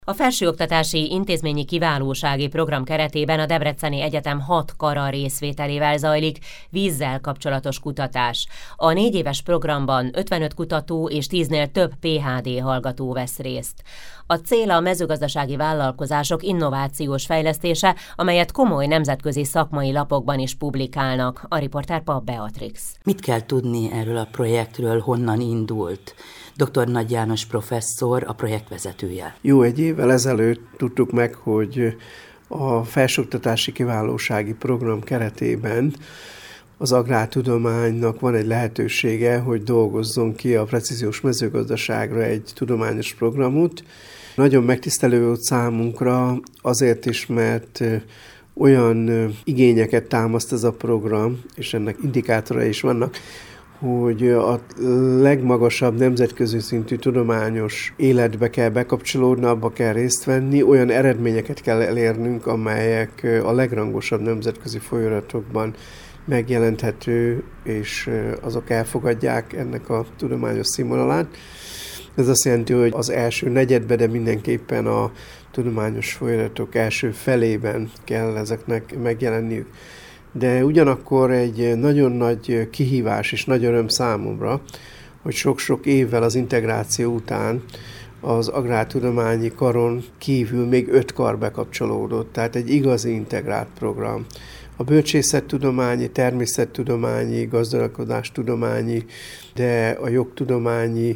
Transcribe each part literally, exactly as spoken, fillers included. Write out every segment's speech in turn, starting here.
A Felsőoktatási Intézményi Kiválósági Program keretében a Debreceni Egyetem hat kara részvételével zajlik vízzel kapcsolatos kutatás. A négy éves programban ötvenöt kutató és tíznél több pé há dé hallgató vesz részt. A cél a mezőgazdasági vállalkozások innovációs fejlesztése, amelyet komoly nemzetközi szakmai lapokban is publikálnak. A riporter Papp Beatrix. Mit kell tudni erről a projektről, honnan indult? doktor Nagy János professzor, a projektvezetője. Jó, egy évvel ezelőtt tudtuk meg, hogy a Felsőoktatási Kiválósági Program keretében az agrártudománynak van egy lehetősége, hogy dolgozzon ki a precíziós mezőgazdaságra egy tudományos programot. Nagyon megtisztelő volt számunkra azért is, mert olyan igényeket támaszt ez a program, és ennek indikátorai is vannak, hogy a legmagasabb nemzetközi szintű tudományos életbe kell bekapcsolódni, abba kell részt venni, olyan eredményeket kell elérnünk, amelyek a legrangosabb nemzetközi folyóiratokban megjelenthető, és azok elfogadják ennek a tudományos színvonalát. Ez azt jelenti, hogy az első negyedben, de mindenképpen a tudományos folyóiratok első felében kell ezeknek megjelenniük. De ugyanakkor egy nagyon nagy kihívás és nagy öröm számomra, hogy sok-sok évvel az integráció után az agrártudományi karon kívül még öt kar bekapcsolódott, tehát egy igazi integrált program. A bölcsészettudományi, természettudományi, gazdálkodástudományi, de a jogtudományi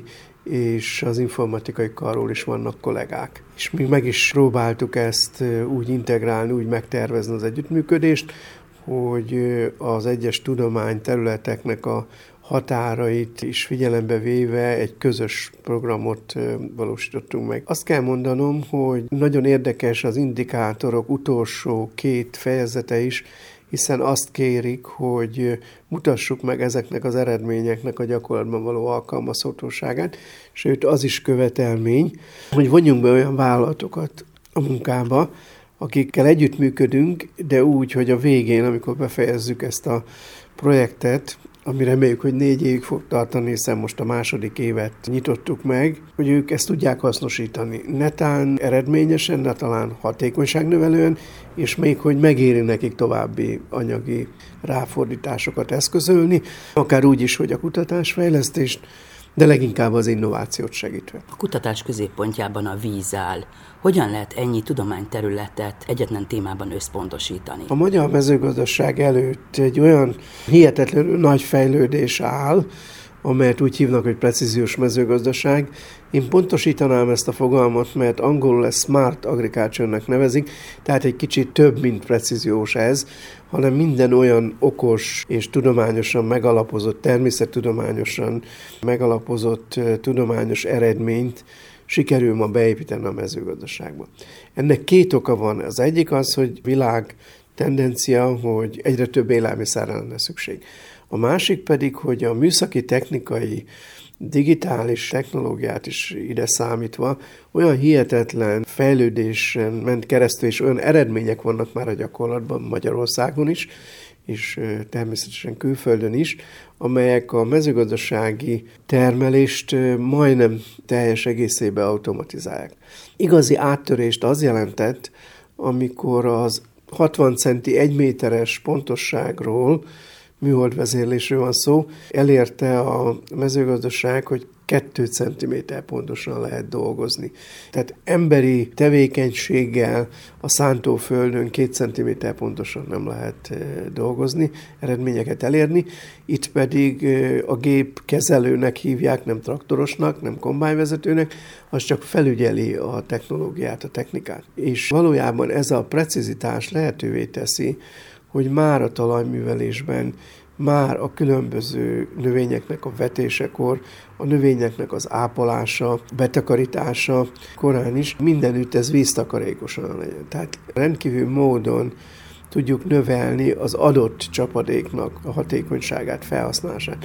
és az informatikai karról is vannak kollégák. És mi meg is próbáltuk ezt úgy integrálni, úgy megtervezni az együttműködést, hogy az egyes tudományterületeknek a határait is figyelembe véve egy közös programot valósítottunk meg. Azt kell mondanom, hogy nagyon érdekes az indikátorok utolsó két fejezete is, hiszen azt kérik, hogy mutassuk meg ezeknek az eredményeknek a gyakorlatban való alkalmazhatóságát, sőt az is követelmény, hogy vonjunk be olyan vállalatokat a munkába, akikkel együttműködünk, de úgy, hogy a végén, amikor befejezzük ezt a projektet, ami reméljük, hogy négy évig fog tartani, hiszen most a második évet nyitottuk meg, hogy ők ezt tudják hasznosítani. Netán eredményesen, de talán hatékonyságnövelően, és még, hogy megéri nekik további anyagi ráfordításokat eszközölni, akár úgy is, hogy a kutatásfejlesztést, de leginkább az innovációt segítve. A kutatás középpontjában a víz áll. Hogyan lehet ennyi tudományterületet egyetlen témában összpontosítani? A magyar mezőgazdaság előtt egy olyan hihetetlenül nagy fejlődés áll, amelyet úgy hívnak, hogy precíziós mezőgazdaság. Én pontosítanám ezt a fogalmat, mert angolul ezt smart agriculture-nek nevezik, tehát egy kicsit több, mint precíziós ez, hanem minden olyan okos és tudományosan megalapozott, természettudományosan megalapozott tudományos eredményt sikerül ma beépíteni a mezőgazdaságba. Ennek két oka van. Az egyik az, hogy világ tendencia, hogy egyre több élelmiszerre lenne szükség. A másik pedig, hogy a műszaki, technikai, digitális technológiát is ide számítva olyan hihetetlen fejlődésen ment keresztül, és olyan eredmények vannak már a gyakorlatban Magyarországon is, és természetesen külföldön is, amelyek a mezőgazdasági termelést majdnem teljes egészében automatizálják. Igazi áttörést az jelentett, amikor az hatvan centi egy méteres pontosságról, műholdvezérlésről van szó, elérte a mezőgazdaság, hogy két centiméter pontosan lehet dolgozni. Tehát emberi tevékenységgel a szántóföldön két centiméter pontosan nem lehet dolgozni, eredményeket elérni. Itt pedig a gép kezelőnek hívják, nem traktorosnak, nem kombájnvezetőnek, az csak felügyeli a technológiát, a technikát. És valójában ez a precizitás lehetővé teszi, hogy már a talajművelésben, már a különböző növényeknek a vetésekor, a növényeknek az ápolása, betakarítása korán is mindenütt ez víztakarékosan legyen. Tehát rendkívül módon tudjuk növelni az adott csapadéknak a hatékonyságát, felhasználását.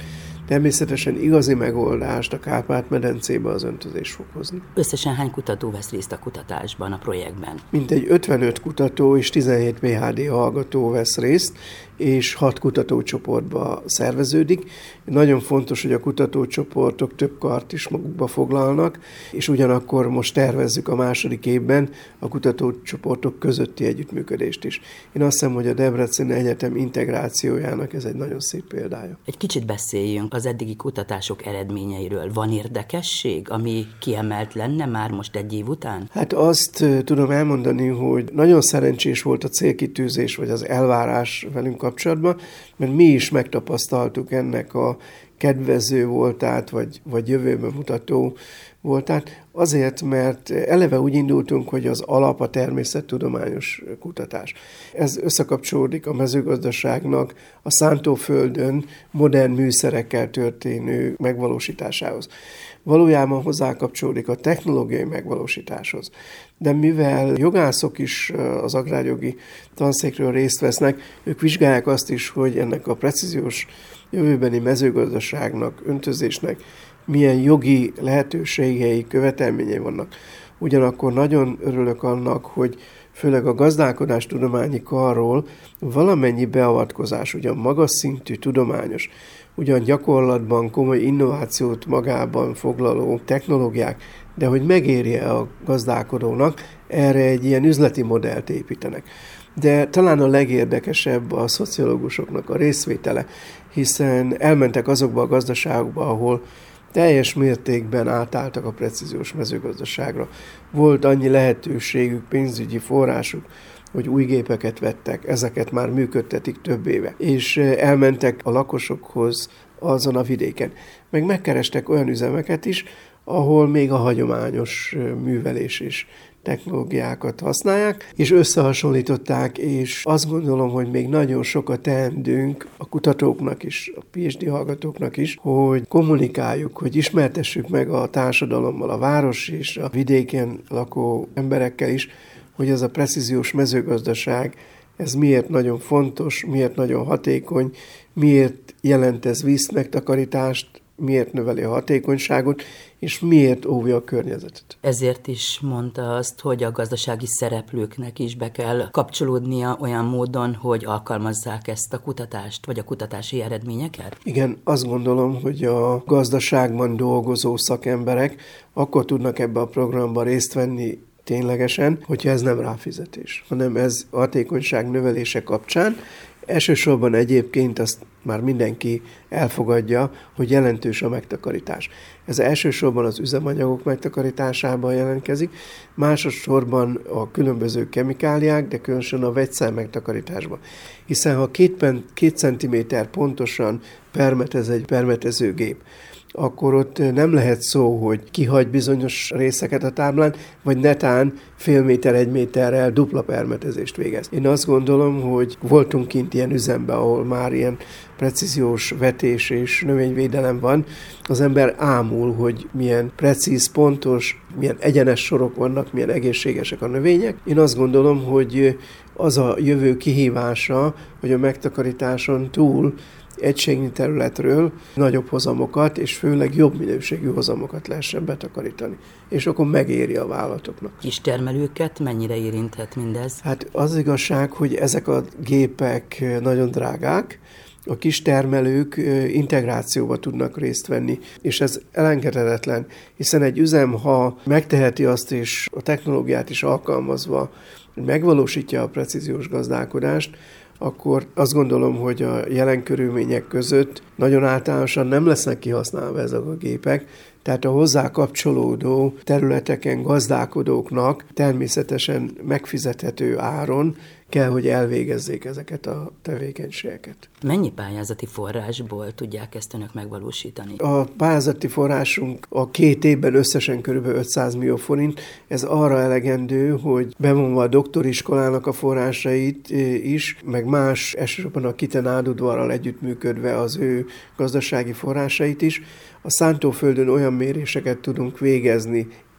Természetesen igazi megoldást a Kárpát-medencébe az öntözés fog hozni. Összesen hány kutató vesz részt a kutatásban, a projektben? Mintegy ötvenöt kutató és tizenhét pé há dé hallgató vesz részt, és hat kutatócsoportba szerveződik. Nagyon fontos, hogy a kutatócsoportok több kart is magukba foglalnak, és ugyanakkor most tervezzük a második évben a kutatócsoportok közötti együttműködést is. Én azt hiszem, hogy a Debreceni Egyetem integrációjának ez egy nagyon szép példája. Egy kicsit beszéljünk az eddigi kutatások eredményeiről. Van érdekesség, ami kiemelt lenne már most egy év után? Hát azt tudom elmondani, hogy nagyon szerencsés volt a célkitűzés, vagy az elvárás velünk kapcsolatban, mert mi is megtapasztaltuk ennek a kedvező voltát, vagy, vagy jövőben mutató voltát, azért, mert eleve úgy indultunk, hogy az alap a természettudományos kutatás. Ez összekapcsolódik a mezőgazdaságnak a szántóföldön modern műszerekkel történő megvalósításához. Valójában hozzá kapcsolódik a technológiai megvalósításhoz. De mivel jogászok is az agrárjogi tanszékről részt vesznek, ők vizsgálják azt is, hogy ennek a precíziós jövőbeni mezőgazdaságnak, öntözésnek milyen jogi lehetőségei, követelményei vannak. Ugyanakkor nagyon örülök annak, hogy főleg a gazdálkodástudományi karról valamennyi beavatkozás, ugyan magas szintű, tudományos, ugyan gyakorlatban komoly innovációt magában foglaló technológiák, de hogy megérje a gazdálkodónak, erre egy ilyen üzleti modellt építenek. De talán a legérdekesebb a szociológusoknak a részvétele, hiszen elmentek azokba a gazdaságokba, ahol teljes mértékben átálltak a precíziós mezőgazdaságra. Volt annyi lehetőségük, pénzügyi forrásuk, hogy új gépeket vettek, ezeket már működtetik több éve, és elmentek a lakosokhoz azon a vidéken. Meg megkerestek olyan üzemeket is, ahol még a hagyományos művelés és technológiákat használják, és összehasonlították, és azt gondolom, hogy még nagyon sokat teendünk a kutatóknak is, a pé há dé hallgatóknak is, hogy kommunikáljuk, hogy ismertessük meg a társadalommal, a város és a vidéken lakó emberekkel is, hogy ez a precíziós mezőgazdaság, ez miért nagyon fontos, miért nagyon hatékony, miért jelent ez vízmegtakarítást, miért növeli a hatékonyságot, és miért óvja a környezetet. Ezért is mondta azt, hogy a gazdasági szereplőknek is be kell kapcsolódnia olyan módon, hogy alkalmazzák ezt a kutatást, vagy a kutatási eredményeket? Igen, azt gondolom, hogy a gazdaságban dolgozó szakemberek akkor tudnak ebbe a programba részt venni ténylegesen, hogyha ez nem ráfizetés, hanem ez a hatékonyság növelése kapcsán. Elsősorban egyébként azt már mindenki elfogadja, hogy jelentős a megtakarítás. Ez elsősorban az üzemanyagok megtakarításában jelentkezik, másodszorban a különböző kemikáliák, de különösen a vegyszer megtakarításban. Hiszen ha két, két centiméter pontosan permetez egy permetezőgép, akkor ott nem lehet szó, hogy kihagy bizonyos részeket a táblán, vagy netán fél méter, egy méterrel dupla permetezést végez. Én azt gondolom, hogy voltunk kint ilyen üzemben, ahol már ilyen precíziós vetés és növényvédelem van. Az ember ámul, hogy milyen precíz, pontos, milyen egyenes sorok vannak, milyen egészségesek a növények. Én azt gondolom, hogy az a jövő kihívása, hogy a megtakarításon túl egységnyi területről nagyobb hozamokat, és főleg jobb minőségű hozamokat lehessen betakarítani. És akkor megéri a vállalatoknak. Kistermelőket mennyire érinthet mindez? Hát az igazság, hogy ezek a gépek nagyon drágák, a kistermelők integrációba tudnak részt venni, és ez elengedhetetlen, hiszen egy üzem, ha megteheti azt, és a technológiát is alkalmazva, hogy megvalósítja a precíziós gazdálkodást, akkor azt gondolom, hogy a jelen körülmények között nagyon általánosan nem lesznek kihasználva ezek a gépek, tehát a hozzá kapcsolódó területeken gazdálkodóknak természetesen megfizethető áron kell, hogy elvégezzék ezeket a tevékenységeket. Mennyi pályázati forrásból tudják ezt önök megvalósítani? A pályázati forrásunk a két évben összesen kb. ötszáz millió forint. Ez arra elegendő, hogy bevonva a doktoriskolának a forrásait is, meg más, elsősorban a Kite Nádudvarral együttműködve az ő gazdasági forrásait is, a szántóföldön olyan méréseket tudunk végezni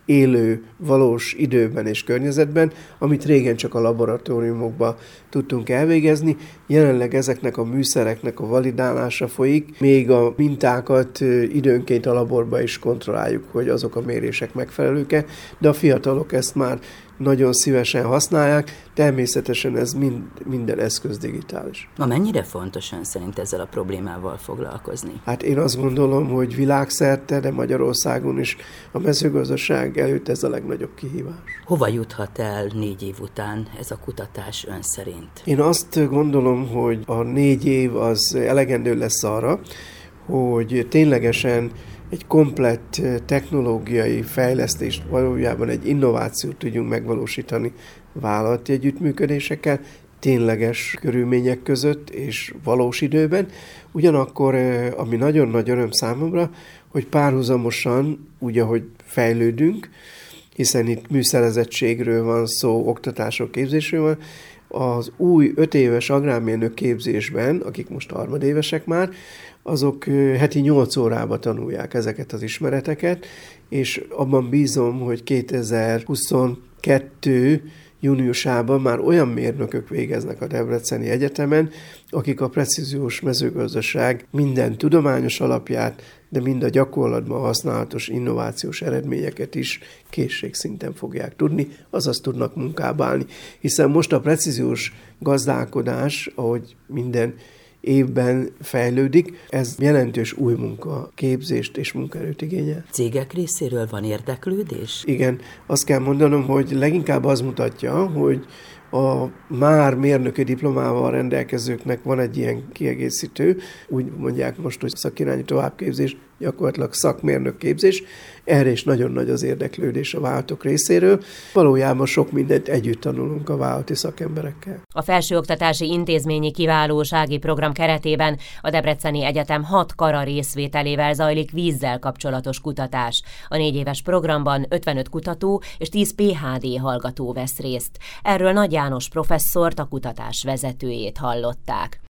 élő, valós időben és környezetben, amit régen csak a laboratóriumokban tudtunk elvégezni. Jelenleg ezeknek a műszereknek a validálása folyik, még a mintákat időnként a laborba is kontrolláljuk, hogy azok a mérések megfelelők-e, de a fiatalok ezt már nagyon szívesen használják, természetesen ez mind, minden eszköz digitális. Na mennyire fontos ön szerint ezzel a problémával foglalkozni? Hát én azt gondolom, hogy világszerte, de Magyarországon is a mezőgazdaság előtt ez a legnagyobb kihívás. Hova juthat el négy év után ez a kutatás ön szerint? Én azt gondolom, hogy a négy év az elegendő lesz arra, hogy ténylegesen egy komplett technológiai fejlesztést, valójában egy innovációt tudjunk megvalósítani vállalati együttműködésekkel, tényleges körülmények között és valós időben. Ugyanakkor, ami nagyon nagy öröm számomra, hogy párhuzamosan, úgy, ahogy fejlődünk, hiszen itt műszerezettségről van szó, oktatásról, képzésről van, az új öt éves agrármérnök képzésben, akik most harmadévesek már, azok heti nyolc órába tanulják ezeket az ismereteket, és abban bízom, hogy kétezer-huszonkettő júniusában már olyan mérnökök végeznek a Debreceni Egyetemen, akik a precíziós mezőgazdaság minden tudományos alapját, de mind a gyakorlatban használatos innovációs eredményeket is készségszinten fogják tudni, azaz tudnak munkába állni. Hiszen most a precíziós gazdálkodás, ahogy minden évben fejlődik, ez jelentős új munkaképzést és munkaerőt igényel. Cégek részéről van érdeklődés? Igen, azt kell mondanom, hogy leginkább az mutatja, hogy a már mérnöki diplomával rendelkezőknek van egy ilyen kiegészítő, úgy mondják most, hogy szakirányú továbbképzés, gyakorlatilag szakmérnök képzés. Erre is nagyon nagy az érdeklődés a vállalatok részéről. Valójában sok mindent együtt tanulunk a vállalati szakemberekkel. A Felsőoktatási Intézményi Kiválósági Program keretében a Debreceni Egyetem hat kara részvételével zajlik vízzel kapcsolatos kutatás. A négy éves programban ötvenöt kutató és tíz pé há dé hallgató vesz részt. Erről Nagy János professzort, a kutatás vezetőjét hallották.